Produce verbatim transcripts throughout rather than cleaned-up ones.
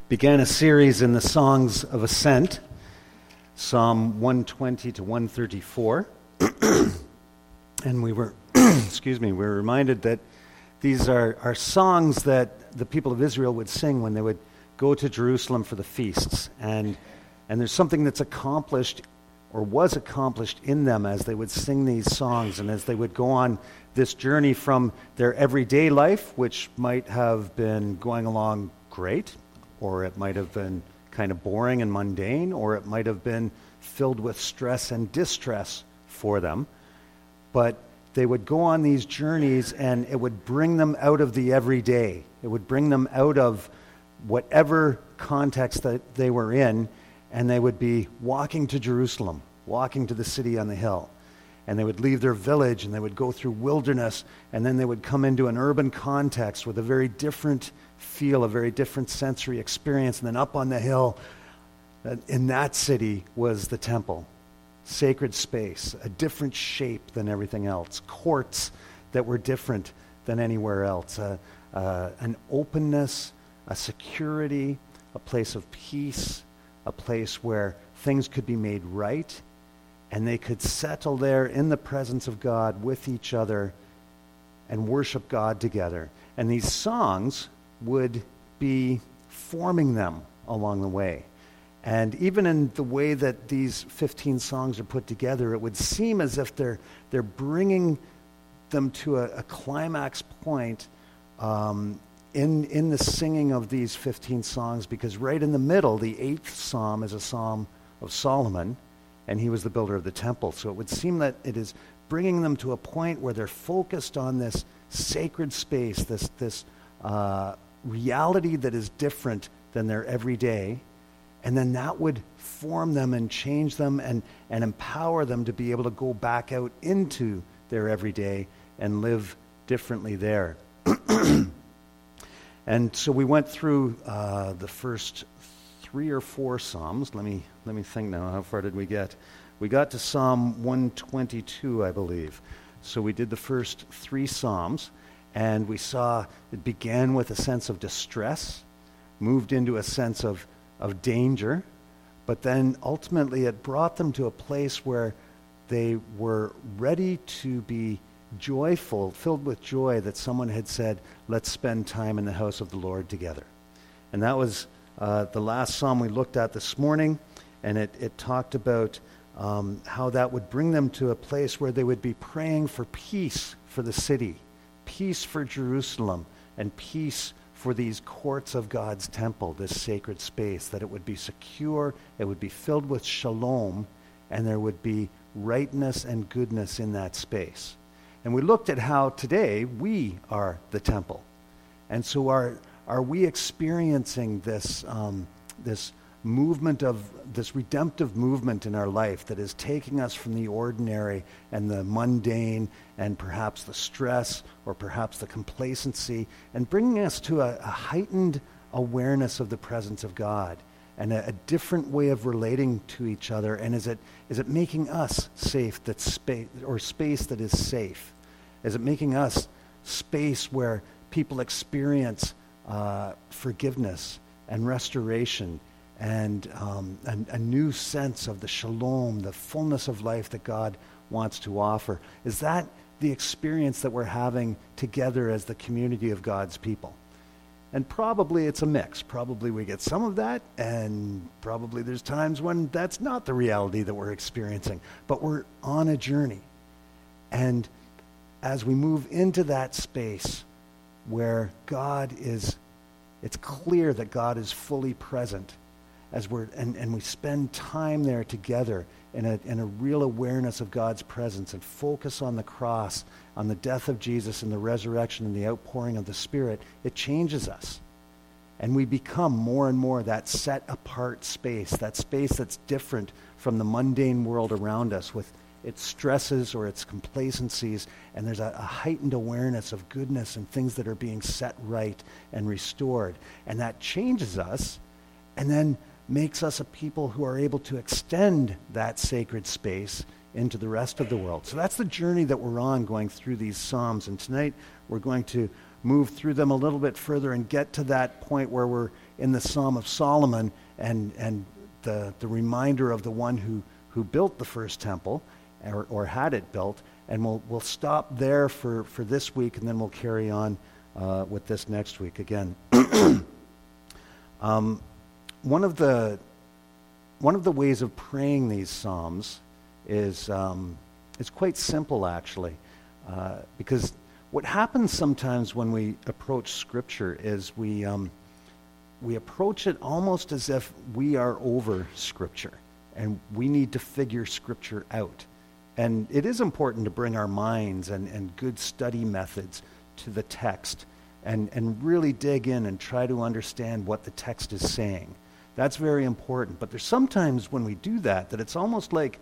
began a series in the Songs of Ascent, Psalm one twenty to one thirty-four, and we were, excuse me, we were reminded that these are, are songs that the people of Israel would sing when they would go to Jerusalem for the feasts, and and there's something that's accomplished or was accomplished in them as they would sing these songs and as they would go on this journey from their everyday life, which might have been going along great, or it might have been kind of boring and mundane, or it might have been filled with stress and distress for them. But they would go on these journeys and it would bring them out of the everyday. It would bring them out of whatever context that they were in, and they would be walking to Jerusalem, walking to the city on the hill. And they would leave their village and they would go through wilderness, and then they would come into an urban context with a very different feel, a very different sensory experience. And then up on the hill, in that city, was the temple. Sacred space, a different shape than everything else. Courts that were different than anywhere else. Uh, uh, an openness, a security, a place of peace, a place where things could be made right, and they could settle there in the presence of God with each other and worship God together. And these songs would be forming them along the way. And even in the way that these fifteen songs are put together, it would seem as if they're they're bringing them to a, a climax point um, in in the singing of these fifteen songs, because right in the middle, the eighth psalm is a psalm of Solomon, and he was the builder of the temple. So it would seem that it is bringing them to a point where they're focused on this sacred space, this this uh, reality that is different than their everyday. And then that would form them and change them and, and empower them to be able to go back out into their everyday and live differently there. And so we went through uh, the first three or four Psalms. Let me let me think now. How far did we get? We got to Psalm one twenty-two, I believe. So we did the first three Psalms, and we saw it began with a sense of distress, moved into a sense of of danger, but then ultimately it brought them to a place where they were ready to be joyful, filled with joy that someone had said, let's spend time in the house of the Lord together. And that was uh, the last psalm we looked at this morning, and it, it talked about um, how that would bring them to a place where they would be praying for peace for the city, peace for Jerusalem, and peace for these courts of God's temple, this sacred space, that it would be secure, it would be filled with shalom, and there would be rightness and goodness in that space. And we looked at how today we are the temple. And so are are we experiencing this um, this movement of, this redemptive movement in our life that is taking us from the ordinary and the mundane and perhaps the stress or perhaps the complacency and bringing us to a, a heightened awareness of the presence of God and a, a different way of relating to each other? And is it is it making us safe, that space or space that is safe? Is it making us space where people experience uh, forgiveness and restoration and um, a, a new sense of the shalom, the fullness of life that God wants to offer? Is that the experience that we're having together as the community of God's people? And probably it's a mix. Probably we get some of that, and probably there's times when that's not the reality that we're experiencing. But we're on a journey. And as we move into that space where God is, it's clear that God is fully present, as we're and, and we spend time there together in a in a real awareness of God's presence and focus on the cross, on the death of Jesus and the resurrection and the outpouring of the Spirit, it changes us. And we become more and more that set apart space, that space that's different from the mundane world around us with its stresses or its complacencies, and there's a, a heightened awareness of goodness and things that are being set right and restored. And that changes us, and then makes us a people who are able to extend that sacred space into the rest of the world. So that's the journey that we're on going through these Psalms. And tonight we're going to move through them a little bit further and get to that point where we're in the Psalm of Solomon and, and the, the reminder of the one who, who built the first temple or, or had it built. And we'll, we'll stop there for, for this week, and then we'll carry on uh, with this next week again. um, one of the one of the ways of praying these Psalms is um, it's quite simple, actually, uh, because what happens sometimes when we approach Scripture is we um, we approach it almost as if we are over Scripture, and we need to figure Scripture out. And it is important to bring our minds and, and good study methods to the text and, and really dig in and try to understand what the text is saying. That's very important. But there's sometimes when we do that, that it's almost like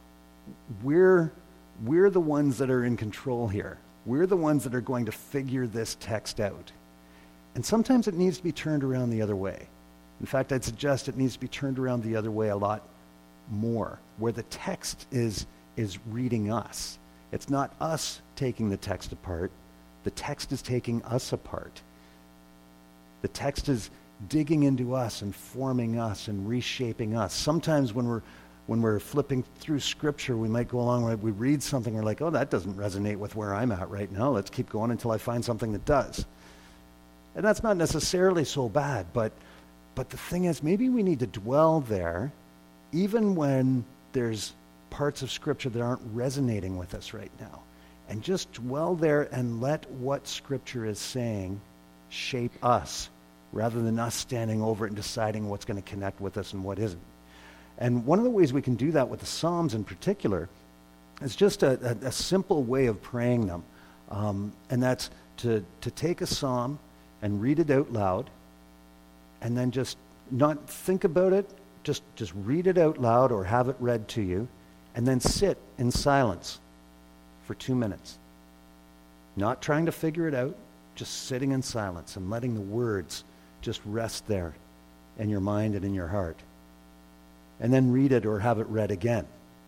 we're, we're the ones that are in control here. We're the ones that are going to figure this text out. And sometimes it needs to be turned around the other way. In fact, I'd suggest it needs to be turned around the other way a lot more, where the text is is reading us. It's not us taking the text apart. The text is taking us apart. The text is digging into us and forming us and reshaping us. Sometimes when we're when we're flipping through Scripture, we might go along, we read something, we're like, oh, that doesn't resonate with where I'm at right now. Let's keep going until I find something that does. And that's not necessarily so bad, but but the thing is, maybe we need to dwell there even when there's parts of Scripture that aren't resonating with us right now. And just dwell there and let what Scripture is saying shape us, rather than us standing over it and deciding what's going to connect with us and what isn't. And one of the ways we can do that with the Psalms in particular is just a, a, a simple way of praying them. Um, and that's to, to take a psalm and read it out loud, and then just not think about it, just, just read it out loud or have it read to you, and then sit in silence for two minutes. Not trying to figure it out, just sitting in silence and letting the words just rest there in your mind and in your heart. And then read it or have it read again.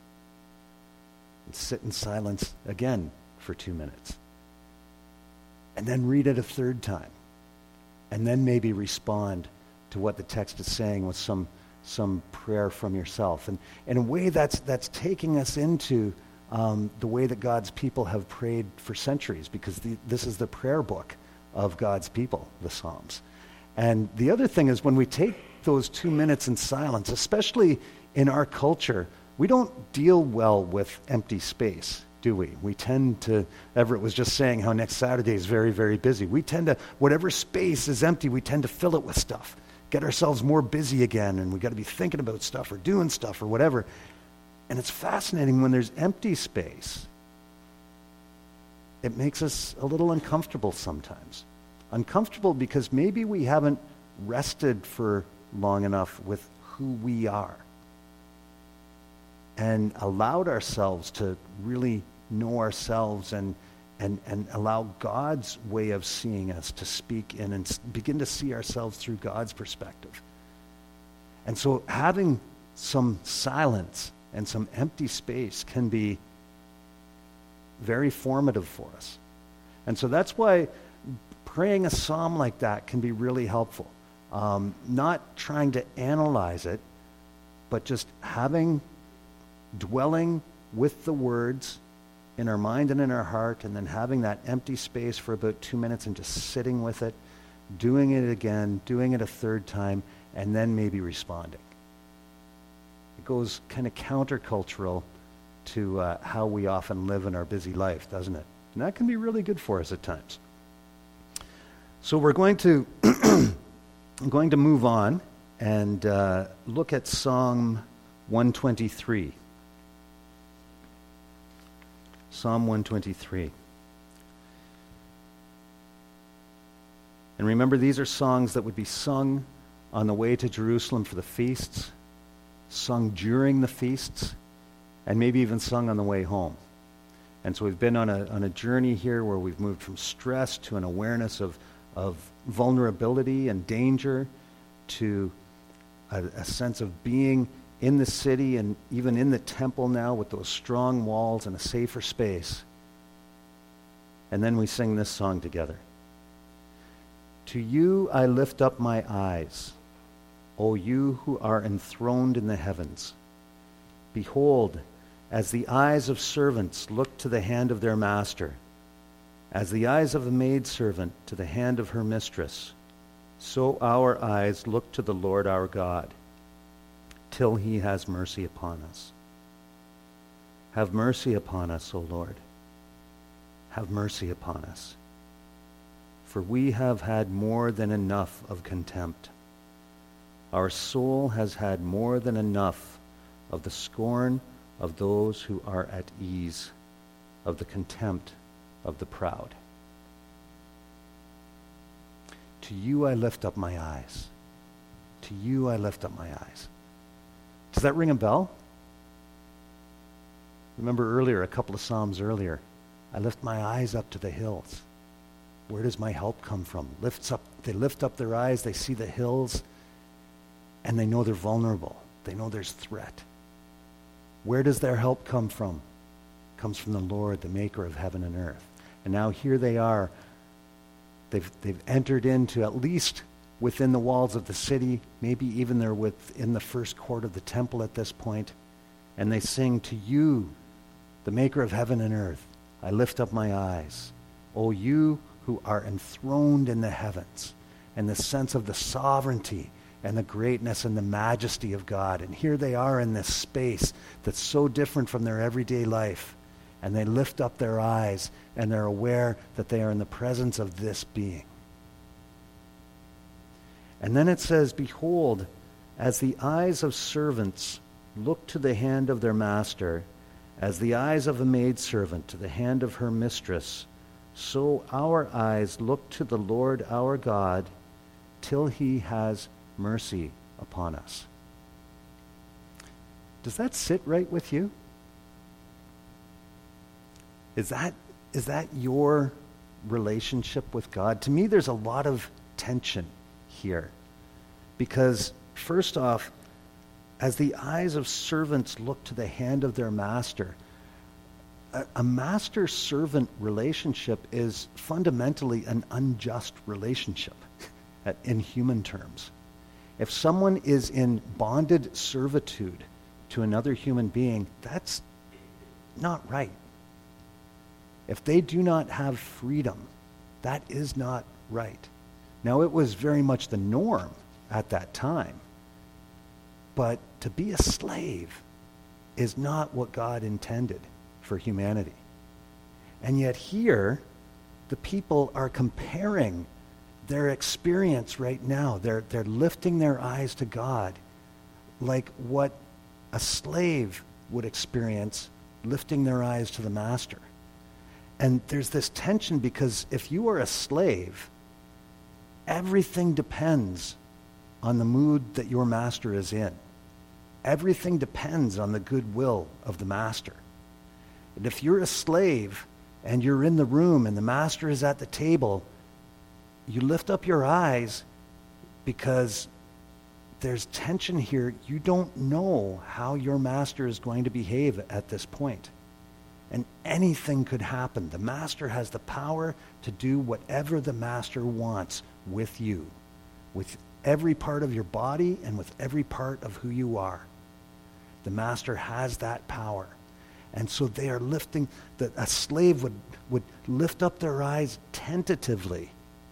And sit in silence again for two minutes. And then read it a third time. And then maybe respond to what the text is saying with some some prayer from yourself. And in a way, that's that's taking us into um, the way that God's people have prayed for centuries, because the, this is the prayer book of God's people, the Psalms. And the other thing is, when we take those two minutes in silence, especially in our culture, we don't deal well with empty space, do we? We tend to, Everett was just saying how next Saturday is very, very busy. We tend to, whatever space is empty, we tend to fill it with stuff. Get ourselves more busy again, and we got to be thinking about stuff or doing stuff or whatever. And it's fascinating when there's empty space. It makes us a little uncomfortable sometimes. Uncomfortable because maybe we haven't rested for long enough with who we are and allowed ourselves to really know ourselves and And, and allow God's way of seeing us to speak in and begin to see ourselves through God's perspective. And so having some silence and some empty space can be very formative for us. And so that's why praying a psalm like that can be really helpful. Um, not trying to analyze it, but just having, dwelling with the words in our mind and in our heart, and then having that empty space for about two minutes and just sitting with it, doing it again, doing it a third time, and then maybe responding. It goes kind of countercultural to uh, how we often live in our busy life, doesn't it? And that can be really good for us at times. So we're going to I'm going to move on and uh, look at Psalm one twenty-three. Psalm one twenty-three. And remember, these are songs that would be sung on the way to Jerusalem for the feasts, sung during the feasts, and maybe even sung on the way home. And so we've been on a on a journey here where we've moved from stress to an awareness of, of vulnerability and danger, to a, a sense of being in the city and even in the temple now with those strong walls and a safer space. And then we sing this song together. To you I lift up my eyes, O you who are enthroned in the heavens. Behold, as the eyes of servants look to the hand of their master, as the eyes of a maidservant to the hand of her mistress, so our eyes look to the Lord our God, till he has mercy upon us. Have mercy upon us, O Lord. Have mercy upon us. For we have had more than enough of contempt. Our soul has had more than enough of the scorn of those who are at ease, of the contempt of the proud. To you I lift up my eyes. To you I lift up my eyes. Does that ring a bell? Remember earlier, a couple of Psalms earlier, I lift my eyes up to the hills. Where does my help come from? Lifts up, they lift up their eyes, they see the hills, and they know they're vulnerable. They know there's threat. Where does their help come from? It comes from the Lord, the maker of heaven and earth. And now here they are. They've, they've entered into, at least within the walls of the city, maybe even they're within the first court of the temple at this point, and they sing, to you, the maker of heaven and earth, I lift up my eyes. O you who are enthroned in the heavens, and the sense of the sovereignty and the greatness and the majesty of God. And here they are in this space that's so different from their everyday life. And they lift up their eyes, and they're aware that they are in the presence of this being. And then it says, behold, as the eyes of servants look to the hand of their master, as the eyes of a maidservant to the hand of her mistress, so our eyes look to the Lord our God till he has mercy upon us. Does that sit right with you? Is that, is that your relationship with God? To me, there's a lot of tension here. Because, first off, as the eyes of servants look to the hand of their master, a, a master-servant relationship is fundamentally an unjust relationship at, in human terms. If someone is in bonded servitude to another human being, that's not right. If they do not have freedom, that is not right. Now, it was very much the norm at that time. But to be a slave is not what God intended for humanity. And yet here, the people are comparing their experience right now. They're, they're lifting their eyes to God like what a slave would experience, lifting their eyes to the master. And there's this tension because if you are a slave, everything depends on the mood that your master is in. Everything depends on the goodwill of the master. And if you're a slave and you're in the room and the master is at the table, you lift up your eyes because there's tension here. You don't know how your master is going to behave at this point. And anything could happen. The master has the power to do whatever the master wants with you, with every part of your body and with every part of who you are. The master has that power. And so they are lifting, the, a slave would, would lift up their eyes tentatively,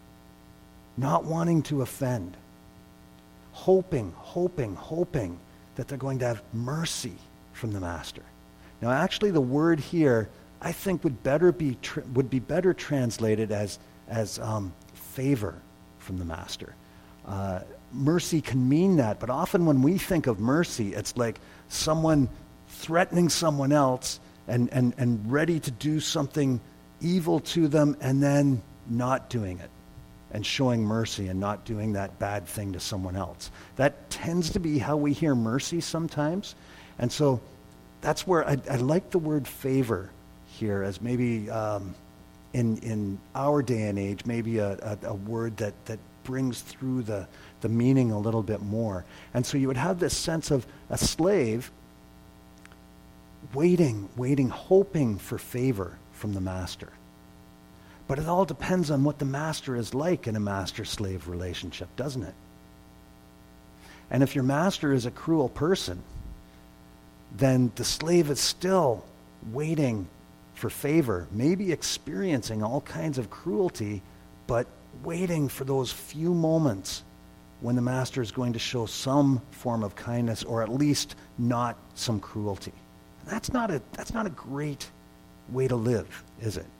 not wanting to offend, hoping, hoping, hoping that they're going to have mercy from the master. Now, actually, the word here, I think, would better be tr- would be better translated as as um, favor from the master. Uh, mercy can mean that, but often when we think of mercy, it's like someone threatening someone else and and and ready to do something evil to them, and then not doing it, and showing mercy and not doing that bad thing to someone else. That tends to be how we hear mercy sometimes, and so. That's where I, I like the word favor here as maybe um, in in our day and age, maybe a, a, a word that, that brings through the, the meaning a little bit more. And so you would have this sense of a slave waiting, waiting, hoping for favor from the master. But it all depends on what the master is like in a master-slave relationship, doesn't it? And if your master is a cruel person, then the slave is still waiting for favor, maybe experiencing all kinds of cruelty, but waiting for those few moments when the master is going to show some form of kindness, or at least not some cruelty. And that's not a, that's not a great way to live, is it?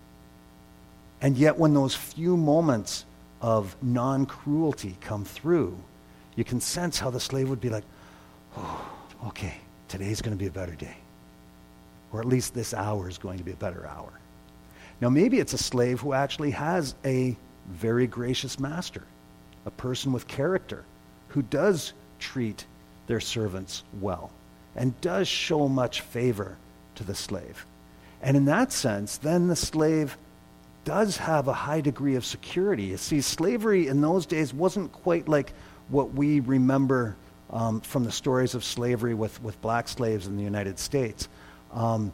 And yet when those few moments of non-cruelty come through, you can sense how the slave would be like, oh, okay, today's going to be a better day. Or at least this hour is going to be a better hour. Now maybe it's a slave who actually has a very gracious master, a person with character, who does treat their servants well and does show much favor to the slave. And in that sense, then the slave does have a high degree of security. You see, slavery in those days wasn't quite like what we remember um, from the stories of slavery with, with black slaves in the United States. Um,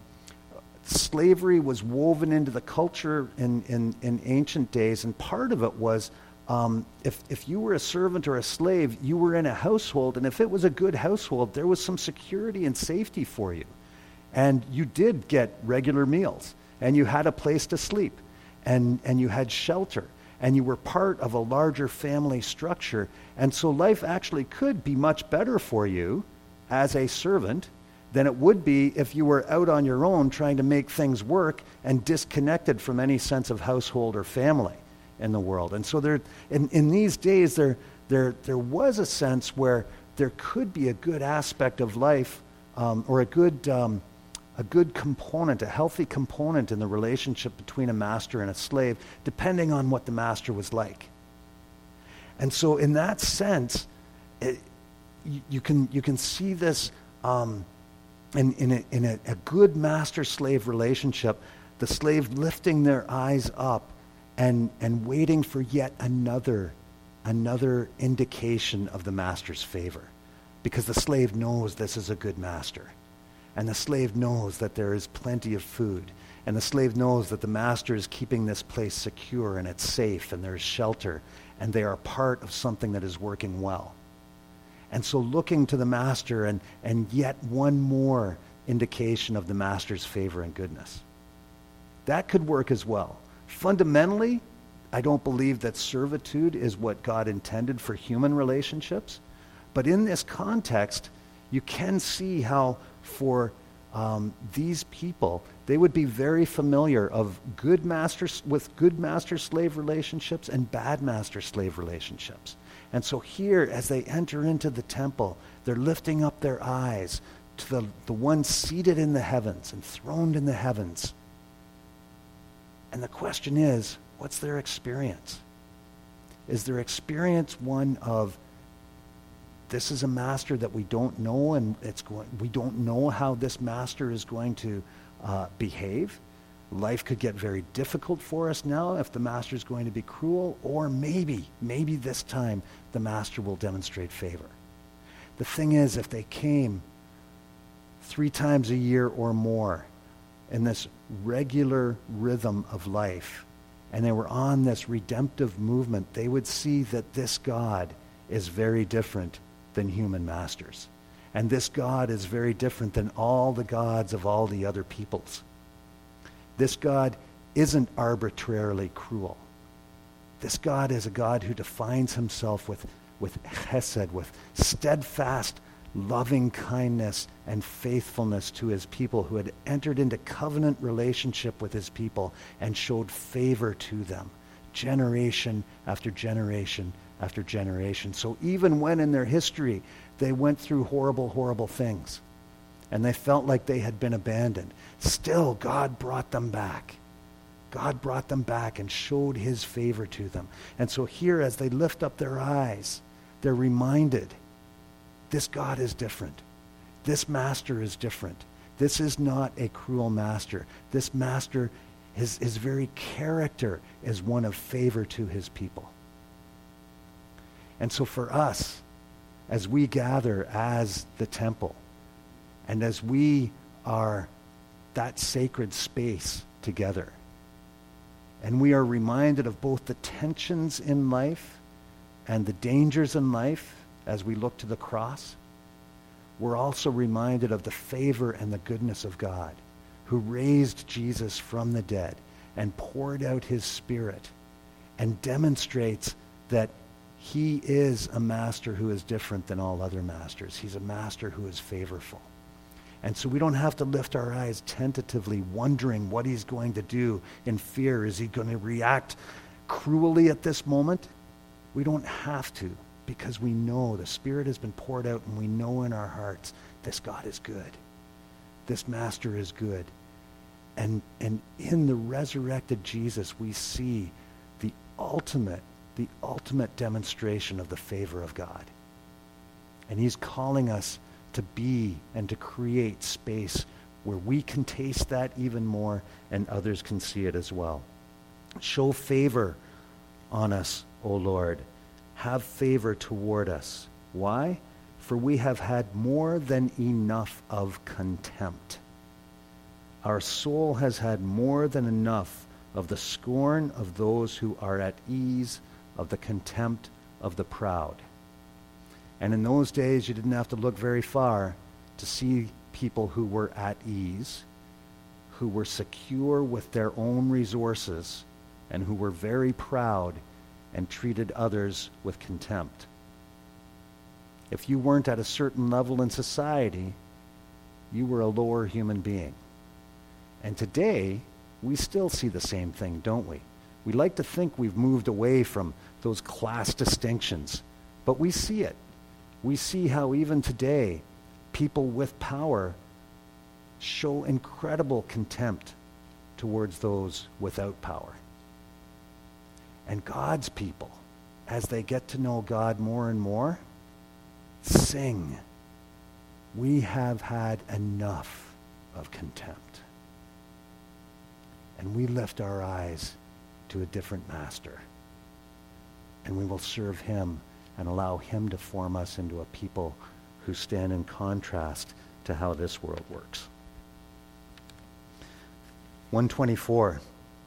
slavery was woven into the culture in, in, in ancient days, and part of it was um, if, if you were a servant or a slave, you were in a household, and if it was a good household, there was some security and safety for you. And you did get regular meals, and you had a place to sleep, and, and you had shelter, and you were part of a larger family structure. And so life actually could be much better for you as a servant than it would be if you were out on your own trying to make things work and disconnected from any sense of household or family in the world. And so there, in, in these days, there, there, there was a sense where there could be a good aspect of life, um, or a good, um, a good component, a healthy component in the relationship between a master and a slave, depending on what the master was like. And so in that sense, it, you, you can you can see this um, in, in, a, in a, a good master-slave relationship, the slave lifting their eyes up and, and waiting for yet another, another indication of the master's favor. Because the slave knows this is a good master. And the slave knows that there is plenty of food. And the slave knows that the master is keeping this place secure and it's safe and there's shelter. And they are part of something that is working well. And so looking to the master and, and yet one more indication of the master's favor and goodness. That could work as well. Fundamentally, I don't believe that servitude is what God intended for human relationships. But in this context, you can see how for um, these people, they would be very familiar of good masters with good master-slave relationships and bad master-slave relationships. And so here, as they enter into the temple, they're lifting up their eyes to the, the one seated in the heavens, enthroned in the heavens. And the question is, what's their experience? Is their experience one of, this is a master that we don't know, and it's going, we don't know how this master is going to uh, behave? Life could get very difficult for us now if the master is going to be cruel, or maybe, maybe this time the master will demonstrate favor. The thing is, if they came three times a year or more in this regular rhythm of life, and they were on this redemptive movement, they would see that this God is very different than human masters. And this God is very different than all the gods of all the other peoples. This God isn't arbitrarily cruel. This God is a God who defines himself with, with chesed, with steadfast, loving kindness and faithfulness to his people, who had entered into covenant relationship with his people and showed favor to them, generation after generation after generation. So even when in their history they went through horrible, horrible things, and they felt like they had been abandoned, still God brought them back. God brought them back and showed his favor to them. And so here, as they lift up their eyes, they're reminded, this God is different. This master is different. This is not a cruel master. This master, his, his very character is one of favor to his people. And so for us, as we gather as the temple, and as we are that sacred space together, and we are reminded of both the tensions in life and the dangers in life as we look to the cross, we're also reminded of the favor and the goodness of God, who raised Jesus from the dead and poured out his Spirit and demonstrates that he is a master who is different than all other masters. He's a master who is favorful. And so we don't have to lift our eyes tentatively, wondering what he's going to do in fear. Is he going to react cruelly at this moment? We don't have to, because we know the Spirit has been poured out, and we know in our hearts this God is good. This master is good. And, and in the resurrected Jesus, we see the ultimate, the ultimate demonstration of the favor of God. And he's calling us to be and to create space where we can taste that even more and others can see it as well. Show favor on us, O Lord. Have favor toward us. Why? For we have had more than enough of contempt. Our soul has had more than enough of the scorn of those who are at ease, of the contempt of the proud. And in those days, you didn't have to look very far to see people who were at ease, who were secure with their own resources, and who were very proud and treated others with contempt. If you weren't at a certain level in society, you were a lower human being. And today, we still see the same thing, don't we? We like to think we've moved away from those class distinctions, but we see it. We see how even today, people with power show incredible contempt towards those without power. And God's people, as they get to know God more and more, sing, "We have had enough of contempt." And we lift our eyes to a different master. And we will serve him and allow him to form us into a people who stand in contrast to how this world works. one twenty-four.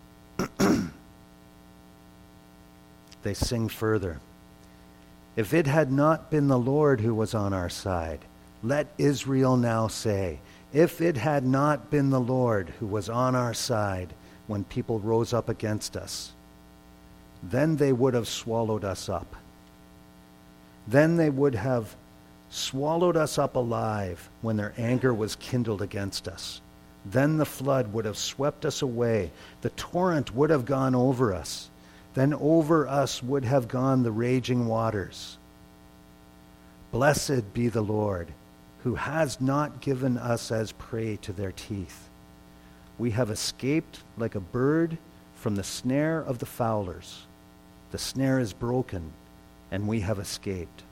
They sing further. If it had not been the Lord who was on our side, let Israel now say, if it had not been the Lord who was on our side when people rose up against us, then they would have swallowed us up. Then they would have swallowed us up alive when their anger was kindled against us. Then the flood would have swept us away. The torrent would have gone over us. Then over us would have gone the raging waters. Blessed be the Lord, who has not given us as prey to their teeth. We have escaped like a bird from the snare of the fowlers. The snare is broken, and we have escaped.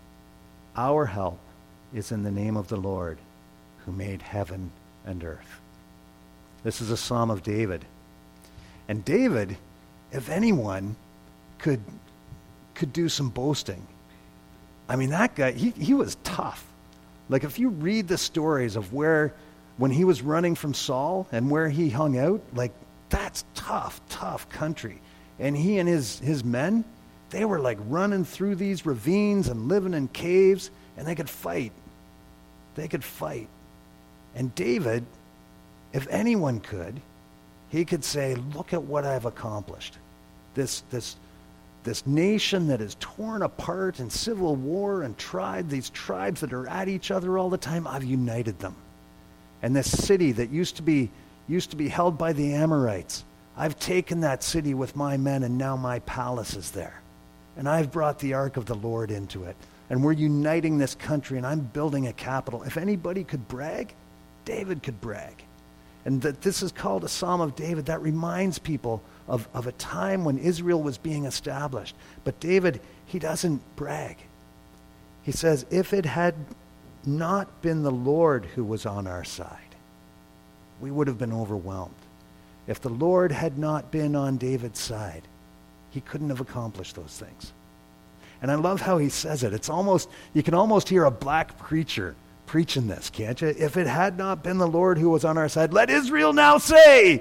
Our help is in the name of the Lord, who made heaven and earth. This is a Psalm of David. And David, if anyone, could could do some boasting. I mean, that guy, he, he was tough. Like, if you read the stories of where, when he was running from Saul and where he hung out, like, that's tough, tough country. And he and his, his men, they were like running through these ravines and living in caves, and they could fight. They could fight. And David, if anyone could, he could say, look at what I've accomplished. This, this, this nation that is torn apart in civil war and tribe, these tribes that are at each other all the time, I've united them. And this city that used to be, used to be held by the Amorites, I've taken that city with my men, and now my palace is there. And I've brought the ark of the Lord into it. And we're uniting this country, and I'm building a capital. If anybody could brag, David could brag. And that this is called a Psalm of David. That reminds people of, of a time when Israel was being established. But David, he doesn't brag. He says, if it had not been the Lord who was on our side, we would have been overwhelmed. If the Lord had not been on David's side, he couldn't have accomplished those things. And I love how he says it. It's almost, you can almost hear a black preacher preaching this, can't you? If it had not been the Lord who was on our side, let Israel now say.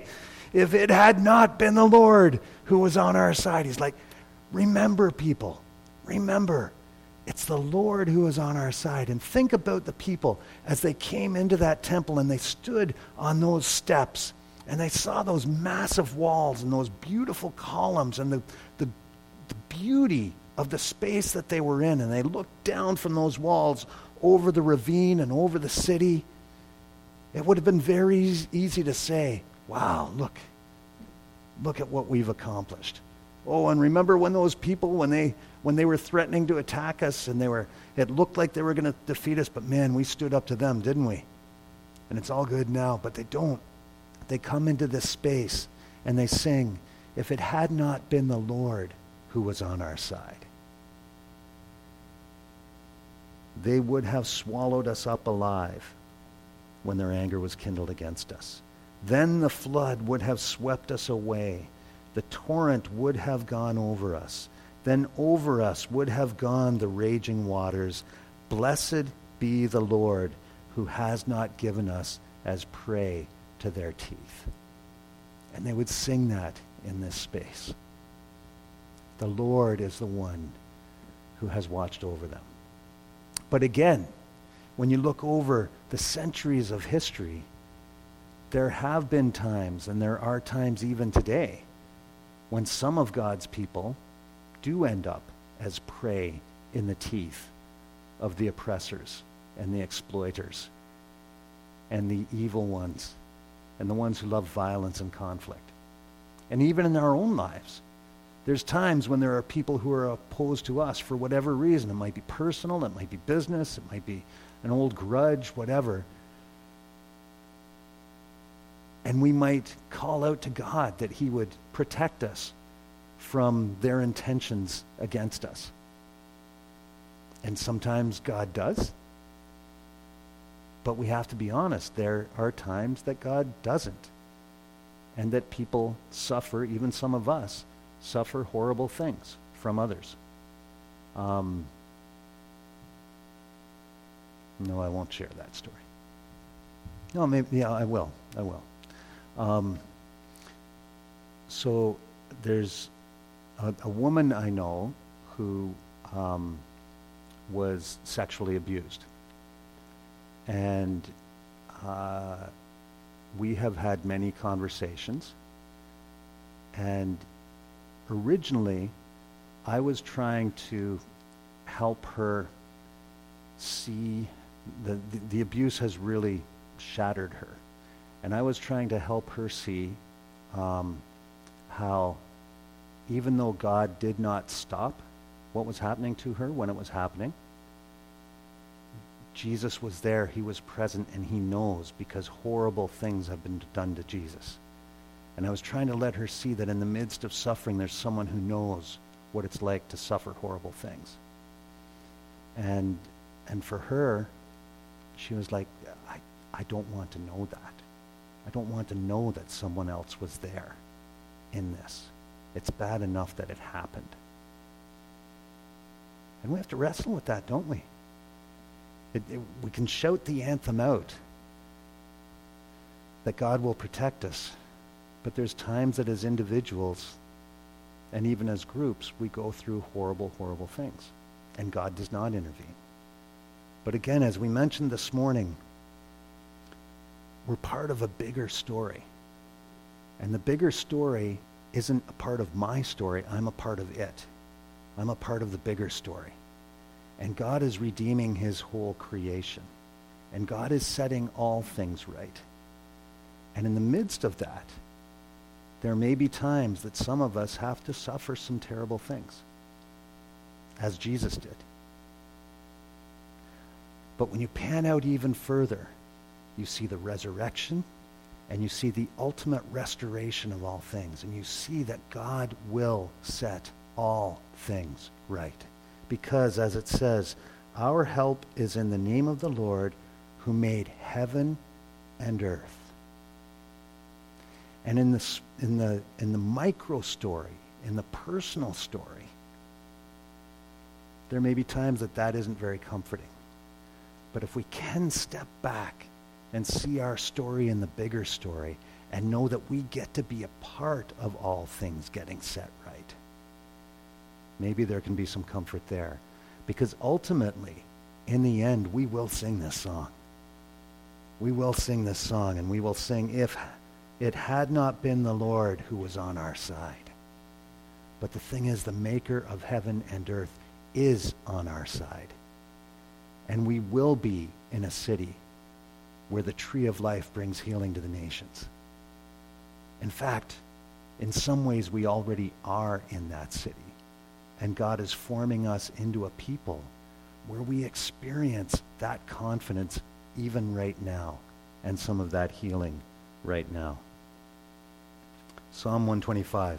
if it had not been the Lord who was on our side. He's like, remember, people, remember, it's the Lord who is on our side. And think about the people as they came into that temple and they stood on those steps and they saw those massive walls and those beautiful columns and the, the, the beauty of the space that they were in. And they looked down from those walls over the ravine and over the city. It would have been very easy to say, wow, look, look at what we've accomplished. Oh, and remember when those people, when they when they were threatening to attack us and they were, it looked like they were going to defeat us, but man, we stood up to them, didn't we? And it's all good now, but they don't. They come into this space and they sing, if it had not been the Lord who was on our side, they would have swallowed us up alive when their anger was kindled against us. Then the flood would have swept us away. The torrent would have gone over us. Then over us would have gone the raging waters. Blessed be the Lord who has not given us as prey to their teeth. And they would sing that in this space. The Lord is the one who has watched over them. But again, when you look over the centuries of history, there have been times, and there are times even today, when some of God's people do end up as prey in the teeth of the oppressors and the exploiters and the evil ones and the ones who love violence and conflict. And even in our own lives, there's times when there are people who are opposed to us for whatever reason. It might be personal, it might be business, it might be an old grudge, whatever. And we might call out to God that he would protect us from their intentions against us. And sometimes God does. But we have to be honest, there are times that God doesn't. And that people suffer, even some of us, suffer horrible things from others. Um, no, I won't share that story. No, maybe, yeah, I will. I will. Um, so there's a, a woman I know who um, was sexually abused. And uh, we have had many conversations. And originally, I was trying to help her see the, the, the abuse has really shattered her. And I was trying to help her see um, how even though God did not stop what was happening to her when it was happening, Jesus was there, he was present, and he knows because horrible things have been done to Jesus. And I was trying to let her see that in the midst of suffering, there's someone who knows what it's like to suffer horrible things. And and for her, she was like, I, I don't want to know that. I don't want to know that someone else was there in this. It's bad enough that it happened. And we have to wrestle with that, don't we? It, it, we can shout the anthem out that God will protect us. But there's times that as individuals and even as groups, we go through horrible, horrible things. And God does not intervene. But again, as we mentioned this morning, we're part of a bigger story. And the bigger story isn't a part of my story. I'm a part of it. I'm a part of the bigger story. And God is redeeming his whole creation. And God is setting all things right. And in the midst of that, there may be times that some of us have to suffer some terrible things, as Jesus did. But when you pan out even further, you see the resurrection, and you see the ultimate restoration of all things, and you see that God will set all things right. Because, as it says, our help is in the name of the Lord who made heaven and earth. And in the, in the, in the micro story, in the personal story, there may be times that that isn't very comforting. But if we can step back and see our story in the bigger story and know that we get to be a part of all things getting set right. Maybe there can be some comfort there, because ultimately, in the end, we will sing this song. We will sing this song, and we will sing, if it had not been the Lord who was on our side. But the thing is, the maker of heaven and earth is on our side. And we will be in a city where the tree of life brings healing to the nations. In fact, in some ways, we already are in that city. And God is forming us into a people where we experience that confidence even right now, and some of that healing right now. Psalm one twenty-five.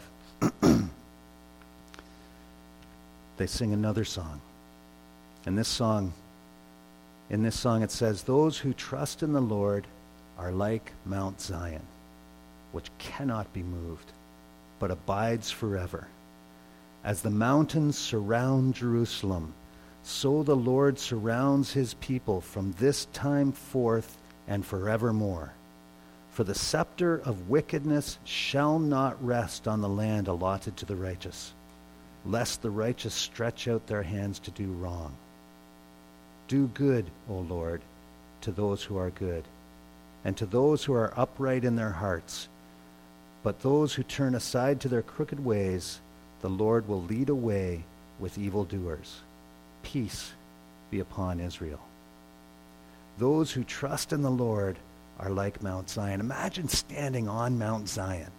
They sing another song. And this song, in this song it says, those who trust in the Lord are like Mount Zion, which cannot be moved, but abides forever. As the mountains surround Jerusalem, so the Lord surrounds his people from this time forth and forevermore. For the scepter of wickedness shall not rest on the land allotted to the righteous, lest the righteous stretch out their hands to do wrong. Do good, O Lord, to those who are good, and to those who are upright in their hearts. But those who turn aside to their crooked ways, the Lord will lead away with evildoers. Peace be upon Israel. Those who trust in the Lord are like Mount Zion. Imagine standing on Mount Zion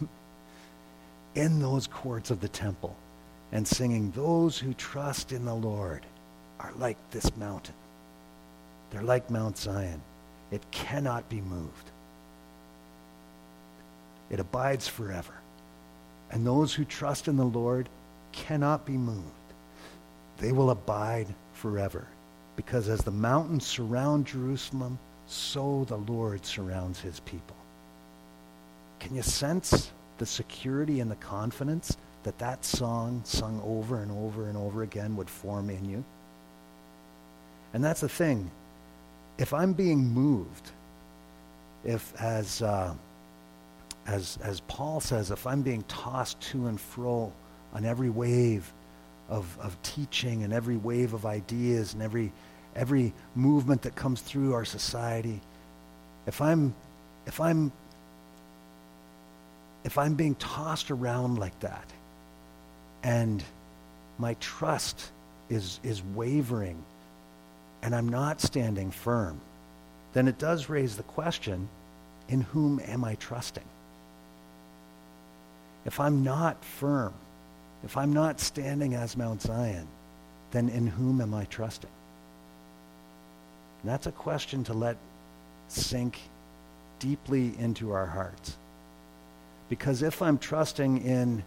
in those courts of the temple and singing, those who trust in the Lord are like this mountain. They're like Mount Zion. It cannot be moved. It abides forever. And those who trust in the Lord cannot be moved. They will abide forever. Because as the mountains surround Jerusalem, so the Lord surrounds his people. Can you sense the security and the confidence that that song, sung over and over and over again, would form in you? And that's the thing. If I'm being moved, if as uh, as as Paul says, if I'm being tossed to and fro on every wave of of teaching and every wave of ideas and every every movement that comes through our society, if I'm if I'm if I'm being tossed around like that, and my trust is is wavering, and I'm not standing firm, then it does raise the question, in whom am I trusting? If I'm not firm, if I'm not standing as Mount Zion, then in whom am I trusting? And that's a question to let sink deeply into our hearts. Because if I'm trusting in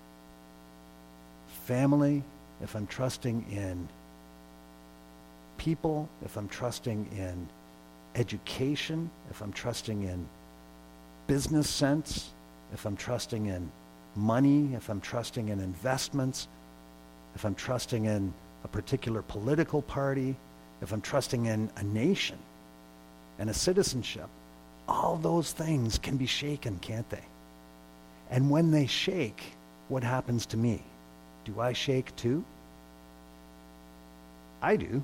family, if I'm trusting in people, if I'm trusting in education, if I'm trusting in business sense, if I'm trusting in money, if I'm trusting in investments, if I'm trusting in a particular political party, if I'm trusting in a nation and a citizenship, all those things can be shaken, can't they? And when they shake, what happens to me? Do I shake too? I do.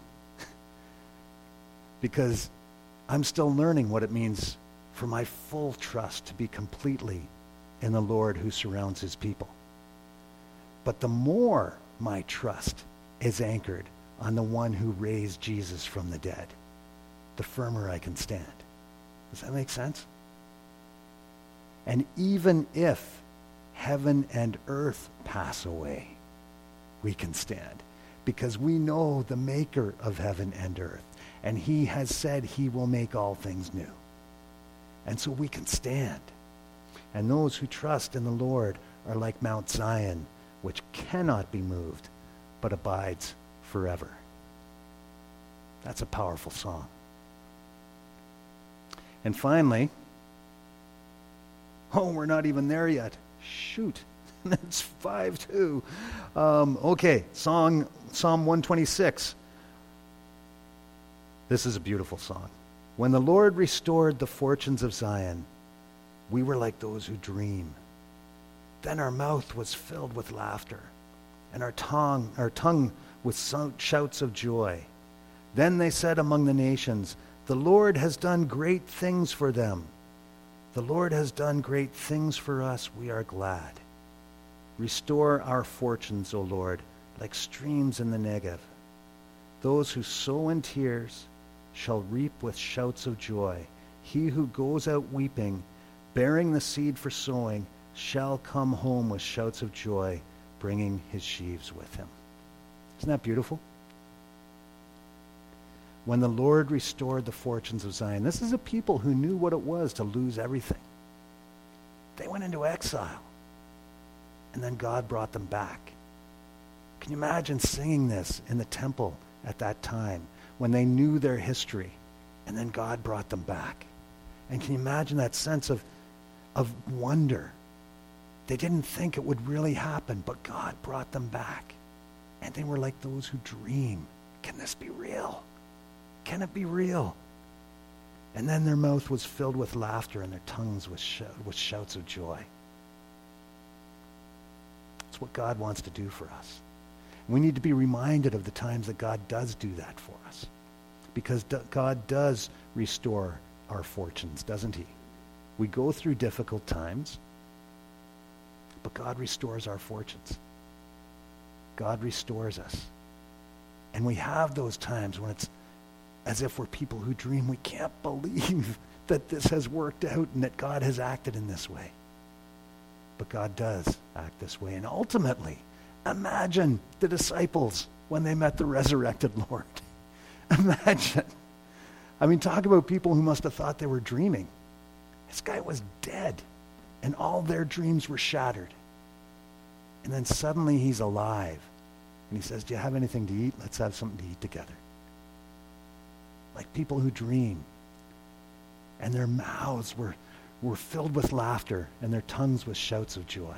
Because I'm still learning what it means for my full trust to be completely in the Lord who surrounds his people. But the more my trust is anchored on the one who raised Jesus from the dead, the firmer I can stand. Does that make sense? And even if heaven and earth pass away, we can stand, because we know the maker of heaven and earth, and he has said he will make all things new. And so we can stand. And those who trust in the Lord are like Mount Zion, which cannot be moved, but abides forever. That's a powerful song. And finally, oh, we're not even there yet. Shoot. That's five two. Um, okay, song, Psalm one twenty-six. This is a beautiful song. When the Lord restored the fortunes of Zion, We were like those who dream. Then our mouth was filled with laughter, and our tongue, our tongue with so- shouts of joy. Then they said among the nations, the Lord has done great things for them. The Lord has done great things for us. We are glad. Restore our fortunes, O Lord, like streams in the Negev. Those who sow in tears shall reap with shouts of joy. He who goes out weeping, bearing the seed for sowing, shall come home with shouts of joy, bringing his sheaves with him. Isn't that beautiful? When the Lord restored the fortunes of Zion, this is a people who knew what it was to lose everything. They went into exile, and then God brought them back. Can you imagine singing this in the temple at that time when they knew their history, and then God brought them back? And can you imagine that sense of, of wonder? They didn't think it would really happen, but God brought them back. And they were like those who dream. Can this be real? Can it be real? And then their mouth was filled with laughter and their tongues with, sh- with shouts of joy. That's what God wants to do for us. We need to be reminded of the times that God does do that for us. Because do- God does restore our fortunes, doesn't he? We go through difficult times, but God restores our fortunes. God restores us. And we have those times when it's as if we're people who dream. We can't believe that this has worked out and that God has acted in this way. But God does act this way. And ultimately, imagine the disciples when they met the resurrected Lord. Imagine. I mean, talk about people who must have thought they were dreaming. This guy was dead, and all their dreams were shattered. And then suddenly he's alive. And he says, do you have anything to eat? Let's have something to eat together. Like people who dream. And their mouths were, were filled with laughter, and their tongues with shouts of joy.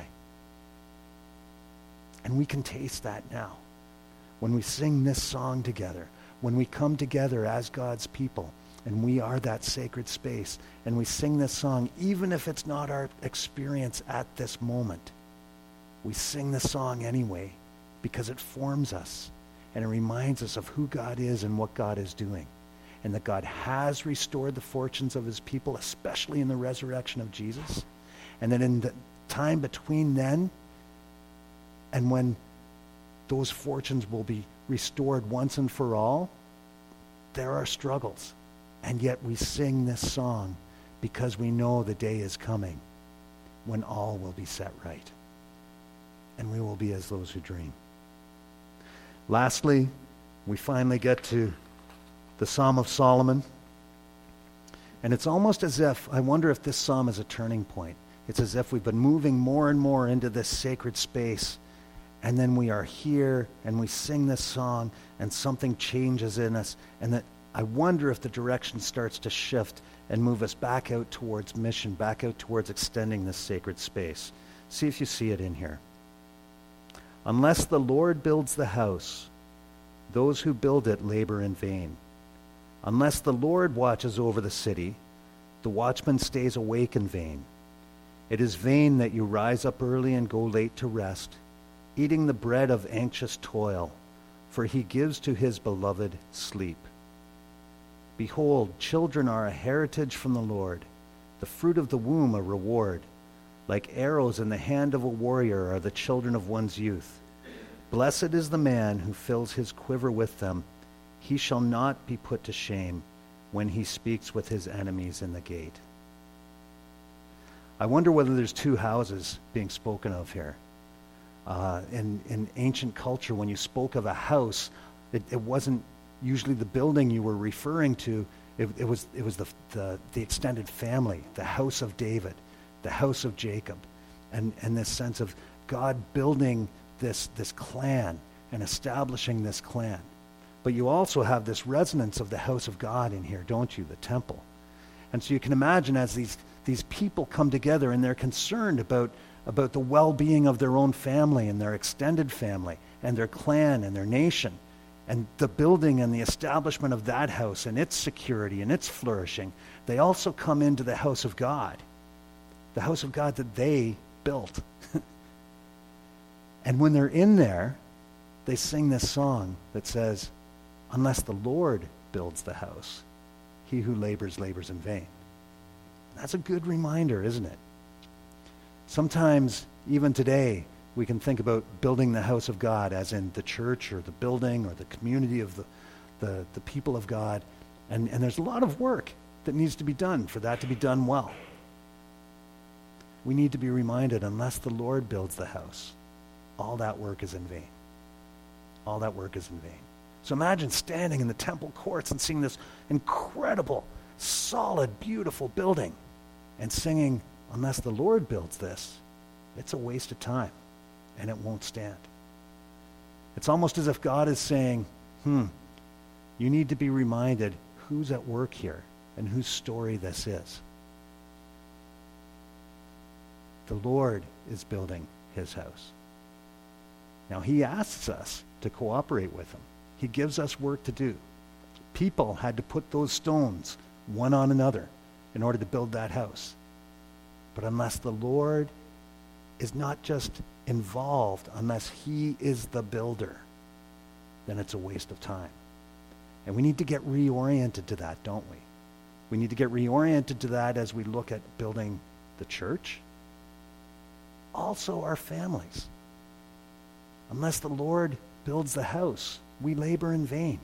And we can taste that now. When we sing this song together, when we come together as God's people, and we are that sacred space, and we sing this song, even if it's not our experience at this moment, we sing the song anyway because it forms us, and it reminds us of who God is and what God is doing, and that God has restored the fortunes of his people, especially in the resurrection of Jesus, and that in the time between then and when those fortunes will be restored once and for all, there are struggles. And yet we sing this song because we know the day is coming when all will be set right. And we will be as those who dream. Lastly, we finally get to the Psalm of Solomon. And it's almost as if, I wonder if this psalm is a turning point. It's as if we've been moving more and more into this sacred space, and then we are here and we sing this song and something changes in us, and that I wonder if the direction starts to shift and move us back out towards mission, back out towards extending this sacred space. See if you see it in here. Unless the Lord builds the house, those who build it labor in vain. Unless the Lord watches over the city, the watchman stays awake in vain. It is vain that you rise up early and go late to rest, eating the bread of anxious toil, for he gives to his beloved sleep. Behold, children are a heritage from the Lord, the fruit of the womb a reward. Like arrows in the hand of a warrior are the children of one's youth. Blessed is the man who fills his quiver with them. He shall not be put to shame when he speaks with his enemies in the gate. I wonder whether there's two houses being spoken of here. Uh, in, in ancient culture, when you spoke of a house, it, it wasn't usually the building you were referring to. It, it was it was the, the the extended family, the house of David, the house of Jacob, and and this sense of God building this this clan and establishing this clan. But you also have this resonance of the house of God in here, don't you? The temple. And so you can imagine as these these people come together and they're concerned about about the well-being of their own family and their extended family and their clan and their nation, and the building and the establishment of that house and its security and its flourishing. They also come into the house of God the house of God that they built. And when they're in there, they sing this song that says, unless the Lord builds the house, he who labors, labors in vain. That's a good reminder, isn't it? Sometimes, even today, we can think about building the house of God as in the church or the building or the community of the, the, the people of God. And, and there's a lot of work that needs to be done for that to be done well. We need to be reminded, unless the Lord builds the house, all that work is in vain. All that work is in vain. So imagine standing in the temple courts and seeing this incredible, solid, beautiful building and singing, unless the Lord builds this, it's a waste of time and it won't stand. It's almost as if God is saying, hmm, you need to be reminded who's at work here and whose story this is. The Lord is building his house. Now, he asks us to cooperate with him. He gives us work to do. People had to put those stones one on another in order to build that house. But unless the Lord is not just involved, unless he is the builder, then it's a waste of time. And we need to get reoriented to that, don't we? We need to get reoriented to that as we look at building the church, also our families. Unless the Lord builds the house, we labor in vain.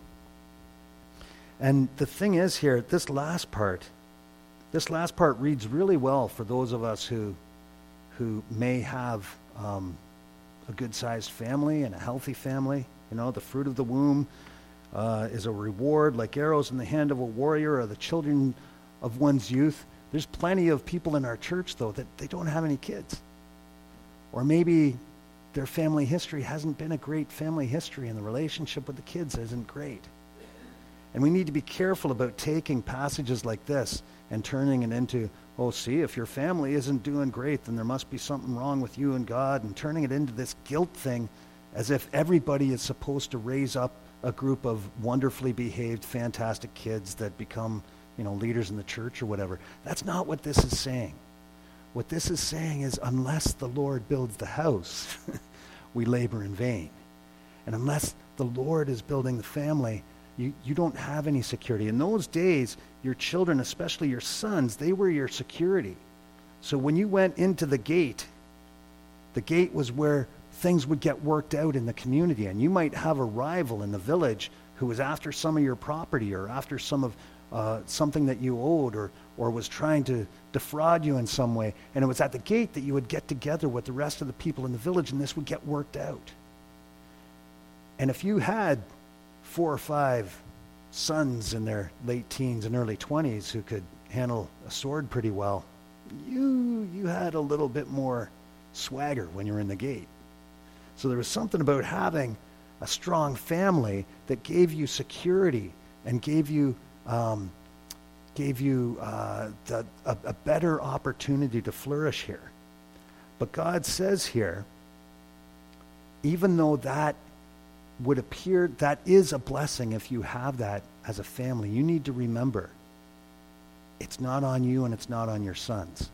And the thing is here, this last part, this last part reads really well for those of us who, who may have um, a good-sized family and a healthy family. You know, the fruit of the womb uh, is a reward like arrows in the hand of a warrior or the children of one's youth. There's plenty of people in our church, though, that they don't have any kids. Or maybe their family history hasn't been a great family history and the relationship with the kids isn't great. And we need to be careful about taking passages like this and turning it into, oh, see, if your family isn't doing great, then there must be something wrong with you and God, and turning it into this guilt thing as if everybody is supposed to raise up a group of wonderfully behaved, fantastic kids that become, you know, leaders in the church or whatever. That's not what this is saying. What this is saying is, unless the Lord builds the house, we labor in vain. And unless the Lord is building the family, you, you don't have any security. In those days, your children, especially your sons, they were your security. So when you went into the gate, the gate was where things would get worked out in the community. And you might have a rival in the village who was after some of your property or after some of uh, something that you owed or, or was trying to defraud you in some way. And it was at the gate that you would get together with the rest of the people in the village and this would get worked out. And if you had four or five sons in their late teens and early twenties who could handle a sword pretty well, you you had a little bit more swagger when you were in the gate. So there was something about having a strong family that gave you security and gave you um, gave you uh, the, a, a better opportunity to flourish here. But God says here, even though that would appear, that is a blessing if you have that as a family, you need to remember, it's not on you and it's not on your sons.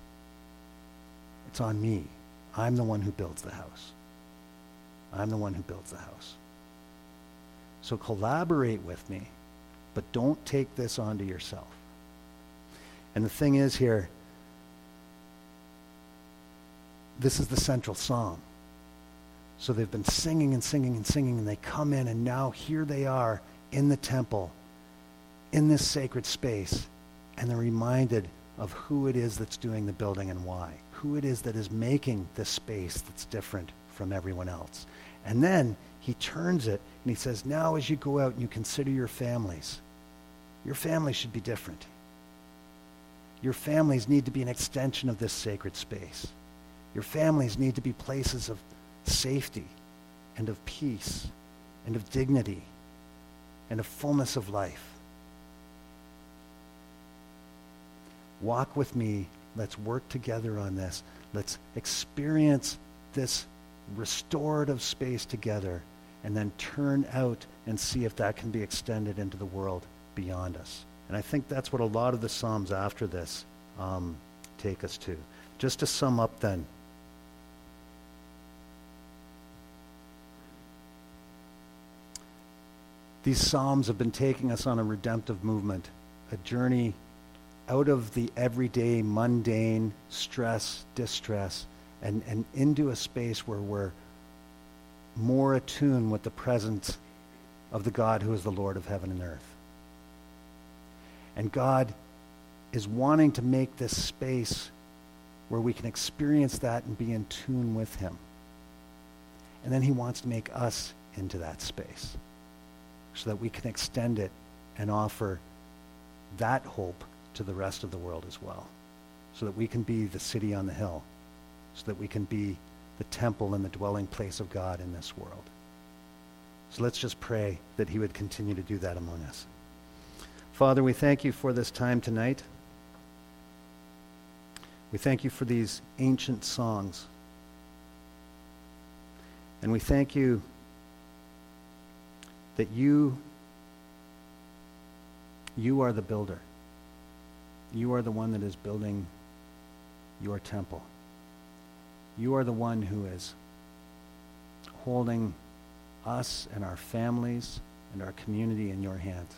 It's on me. I'm the one who builds the house. I'm the one who builds the house. So collaborate with me, but don't take this onto yourself. And the thing is here, this is the central song. So they've been singing and singing and singing, and they come in, and now here they are in the temple, in this sacred space, and they're reminded of who it is that's doing the building and why, who it is that is making this space that's different from everyone else. And then he turns it, and he says, now as you go out and you consider your families, your families should be different. Your families need to be an extension of this sacred space. Your families need to be places of safety and of peace and of dignity and of fullness of life. Walk with me. Let's work together on this. Let's experience this restorative space together and then turn out and see if that can be extended into the world beyond us. And I think that's what a lot of the Psalms after this um, take us to. Just to sum up then, these Psalms have been taking us on a redemptive movement, a journey out of the everyday, mundane stress, distress, and, and into a space where we're more attuned with the presence of the God who is the Lord of heaven and earth. And God is wanting to make this space where we can experience that and be in tune with him. And then he wants to make us into that space so that we can extend it and offer that hope to the rest of the world as well, so that we can be the city on the hill, so that we can be the temple and the dwelling place of God in this world. So let's just pray that he would continue to do that among us. Father, we thank you for this time tonight. We thank you for these ancient songs. And we thank you that you, you are the builder. You are the one that is building your temple. You are the one who is holding us and our families and our community in your hands.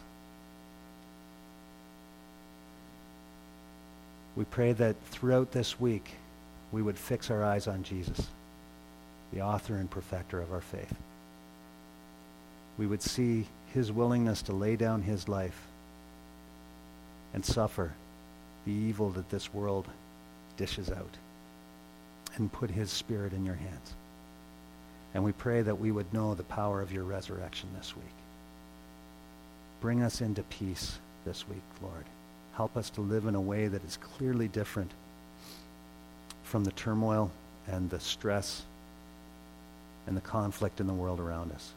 We pray that throughout this week we would fix our eyes on Jesus, the author and perfecter of our faith. We would see his willingness to lay down his life and suffer the evil that this world dishes out, and put his spirit in your hands. And we pray that we would know the power of your resurrection this week. Bring us into peace this week, Lord. Help us to live in a way that is clearly different from the turmoil and the stress and the conflict in the world around us.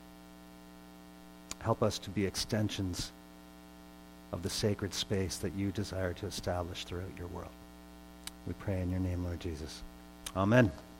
Help us to be extensions of the sacred space that you desire to establish throughout your world. We pray in your name, Lord Jesus. Amen.